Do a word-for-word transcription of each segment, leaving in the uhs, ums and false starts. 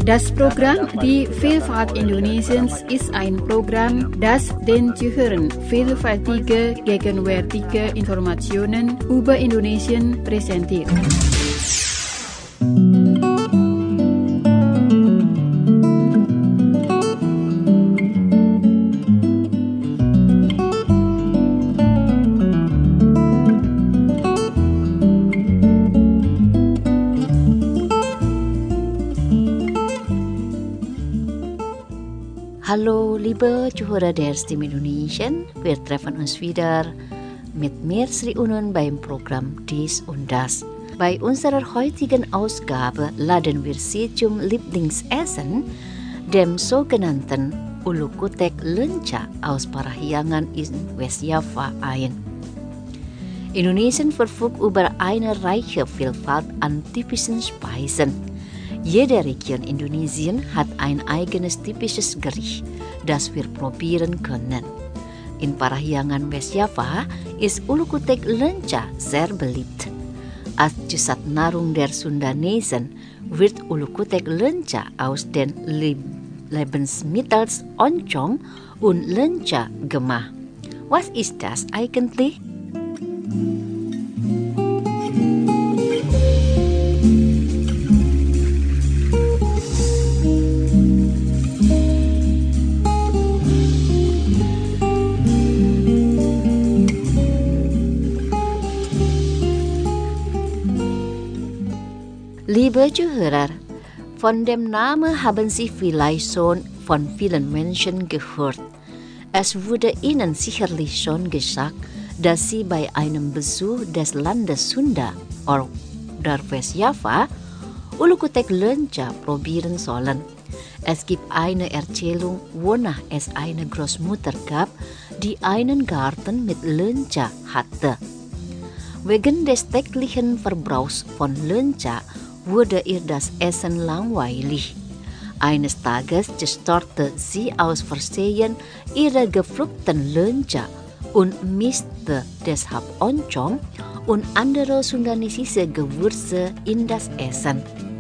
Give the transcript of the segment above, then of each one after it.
Das Programm Die Vielfalt Indonesiens ist ein Programm, das den Zuhörern vielfältige, gegenwärtige Informationen über Indonesien präsentiert. Hallo liebe Zuhörer der Stimme Indonesien, wir treffen uns wieder mit mir Sri Unun beim Programm Dies und Das. Bei unserer heutigen Ausgabe laden wir Sie zum Lieblingsessen, dem sogenannten Ulu Kutek Lenca aus Parahyangan in Westjava ein. Indonesien verfügt über eine reiche Vielfalt an typischen Speisen. Jede Region Indonesien hat ein eigenes typisches Gericht, das wir probieren können. In Parahyangan Westjava ist Ulu Kutek Lenca sehr beliebt. Als Pusat-Nahrung der Sundanesen wird Ulu Kutek Lenca aus den Lebensmitteln Oncom und Lenca gemacht. Was ist das eigentlich? Liebe Zuhörer, von dem Namen haben Sie vielleicht schon von vielen Menschen gehört. Es wurde Ihnen sicherlich schon gesagt, dass Sie bei einem Besuch des Landes Sunda oder Westjava Ulu Kutek Lenca probieren sollen. Es gibt eine Erzählung, wonach es eine Großmutter gab, die einen Garten mit Lenca hatte. Wegen des täglichen Verbrauchs von Lenca wurde ihr das Essen langweilig. Eines Tages zerstörte sie aus Versehen ihre gepflückten Lenca und mischte deshalb Oncom und andere sundanesische Gewürze in das Essen.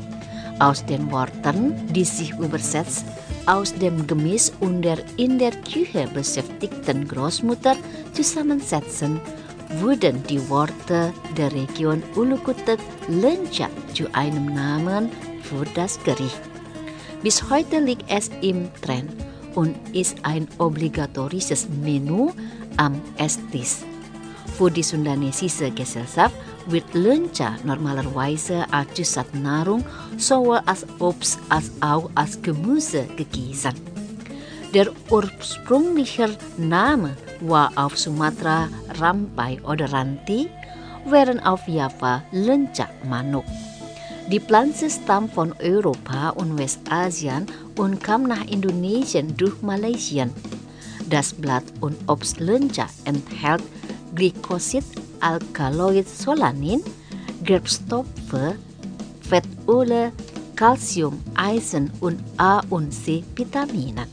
Aus den Worten, die sich übersetzt aus dem Gemisch und der in der Küche beschäftigten Großmutter zusammensetzen, wurden die Worte der Region Ulu Kutek Lenca zu einem Namen für das Gericht. Bis heute liegt es im Trend und ist ein obligatorisches Menü am Esstisch. Für die sundanesische Gesellschaft wird Lenca normalerweise als Pusat-Nahrung sowohl als Obst als auch als Gemüse gegessen. Der ursprüngliche Name war auf Sumatra Rampai oder Ranti, während auf Java Lenca Manuk. Die Pflanze stammt von Europa und Westasien und kam nach Indonesien durch Malaysia. Das Blatt und Obst Lenca enthält Glycosid, Alkaloid Solanin, Gerbstoffe, Fettöle, Calcium, Eisen und A und C Vitamine.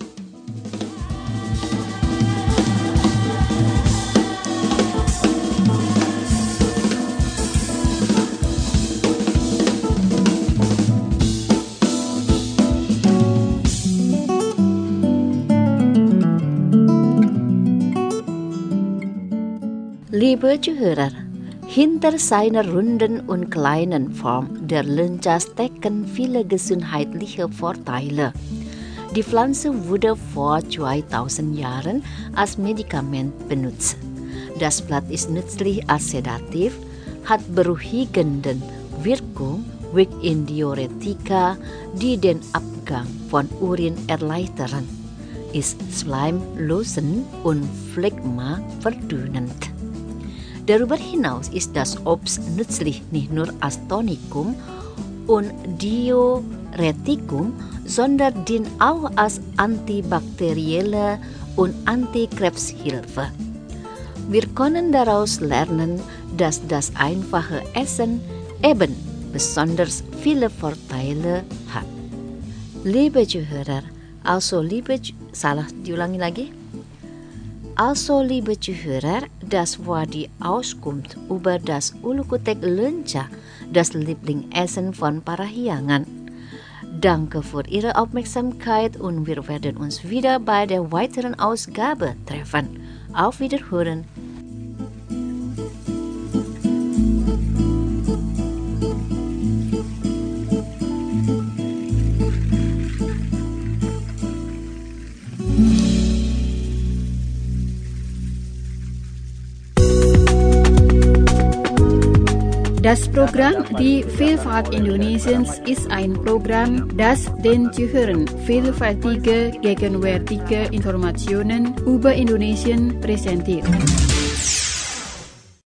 Liebe Zuhörer, hinter seiner runden und kleinen Form der Lenca stecken viele gesundheitliche Vorteile. Die Pflanze wurde vor zweitausend Jahren als Medikament benutzt. Das Blatt ist nützlich als Sedativ, hat beruhigende Wirkung, wirkt in Diuretika, die den Abgang von Urin erleichtern, ist schleimlösend und Phlegma verdünnend. Darüber hinaus ist das Obst nützlich nicht nur als Tonikum und Diuretikum, sondern dient auch als antibakterielle und Antikrebshilfe. Wir können daraus lernen, dass das einfache Essen eben besonders viele Vorteile hat. Liebe Zuhörer, also liebe salah diulangi lagi. Also, liebe Zuhörer, das war die Auskunft über das Ulu Kutek Lenca, das Lieblingsessen von Parahyangan. Danke für Ihre Aufmerksamkeit und wir werden uns wieder bei der weiteren Ausgabe treffen. Auf Wiederhören. Das Programm Die Vielfalt Indonesiens ist ein Programm, das den Zuhörern vielfältige, gegenwärtige Informationen über Indonesien präsentiert.